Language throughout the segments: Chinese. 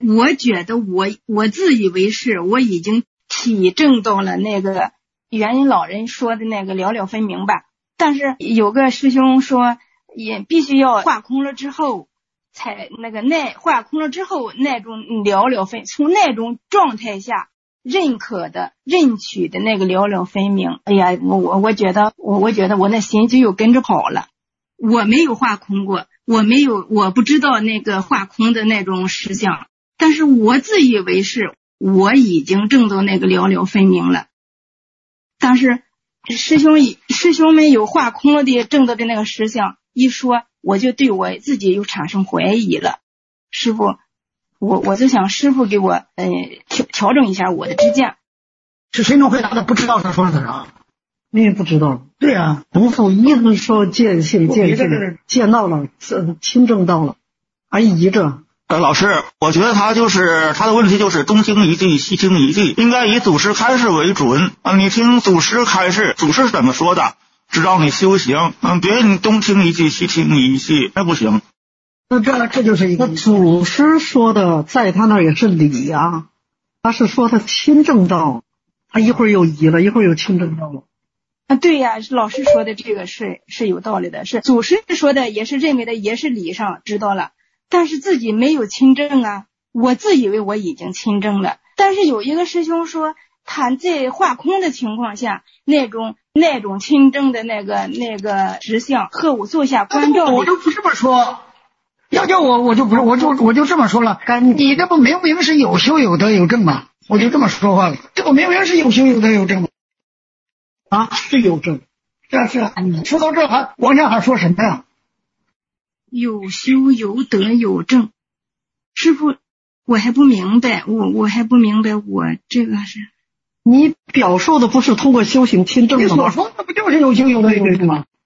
我觉得我自以为是，我已经体证到了那个元音老人说的那个了了分明吧。但是有个师兄说，也必须要化空了之后，才化空了之后那种了了分，从那种状态下认可的认取的那个了了分明。哎呀，我觉得我那心就又跟着跑了。我没有化空过，我不知道那个化空的那种实相，但是我自以为是，我已经证到那个了了分明了。但是师兄们有化空了的证到的那个实相一说，我就对我自己又产生怀疑了。师父，我就想师父给我调整一下我的知见。 是谁能回答的？不知道他说的啥？ 你也不知道。 对啊， 不复一直说见性见到了，亲证到了，还疑着。 老师，我觉得他的问题就是东听一句西听一句，应该以祖师开示为准啊！你听祖师开示，祖师怎么说的，指导你修行，别你东听一句西听一句，那不行。 那这就是一个祖师说的，在他那也是理啊。他是说他亲证到，他一会儿又疑了，一会儿又亲证到了。 啊，对呀，老师说的这个是有道理的，是祖师说的，也是认为的，也是理上知道了。但是自己没有亲证啊，我自以为我已经亲证了，但是有一个师兄说他在化空的情况下，那种亲证的那个实相和我做下关照。 我就不这么说，要叫我就不是，我就这么说了。你这不明明是有修有德有证吗？我就这么说话了，这不明明是有修有德有证吗？啊，是有证，是啊。说到这还往下还说什么呀？ 有修有德有证，师父，我还不明白，我还不明白，我这个是你表述的不是通过修行亲证的吗？ 你所说的不就是有修有德有证吗？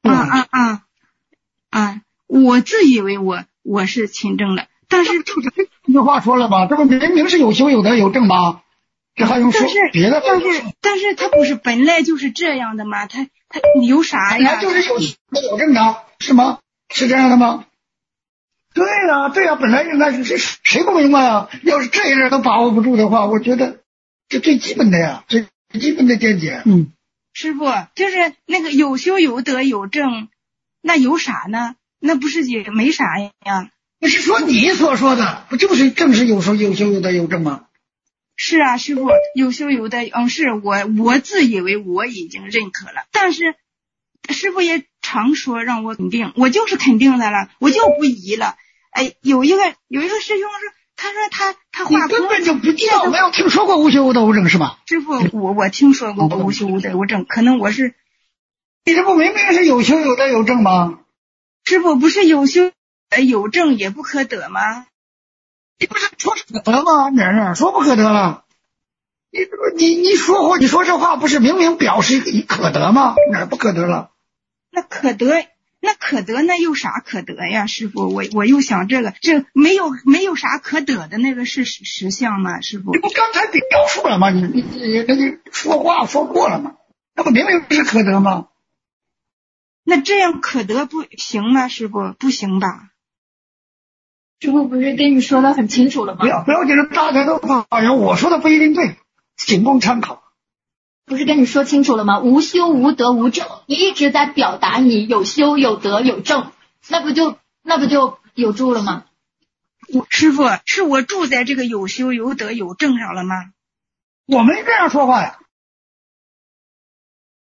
我自以为我是亲证了，但是就是这句话说了吧，这不明明是有修有德有证吗？这还用说别的？ 但是他不是本来就是这样的吗？他有啥呀？ 本来就是有证的，是吗？是这样的吗？对呀，本来应该是谁不明白啊？要是这一点都把握不住的话，我觉得这最基本的呀，最基本的见解。 师父，就是那个有修有德有证，那有啥呢？那不是也没啥呀？ 那是说你所说的，不就是正是有修有德有证吗？ 是啊，师父，有修有德，是我自以为我已经认可了，但是师父也常说让我肯定，我就是肯定的了，我就不疑了。哎，有一个师兄说，他说他化空， 你根本就不知道，没有听说过无修无德无证是吧？ 师父，我听说过无修无德无证，可能我是， 你这不明明是有修有德有证吗？ 师父，不是有修有证也不可得吗？ 你不是说可得吗？哪说不可得了？你说你说这话不是明明表示你可得吗？哪不可得了？ 那可得那有啥可得呀？师父，我又想这没有啥可得的那个是实相吗？师父， 你不刚才表述了吗？你说话说过了吗？那不明明是可得吗？ 那这样可得不行吗？师父，不行吧？ 师父不是跟你说的很清楚了吗？ 不要紧着大家都发言，我说的不一定对，仅供参考。 不是跟你说清楚了吗？无修无德无证，你一直在表达你有修有德有证，那不就有住了吗？ 师父，是我住在这个有修有德有证上了吗？ 我没这样说话呀，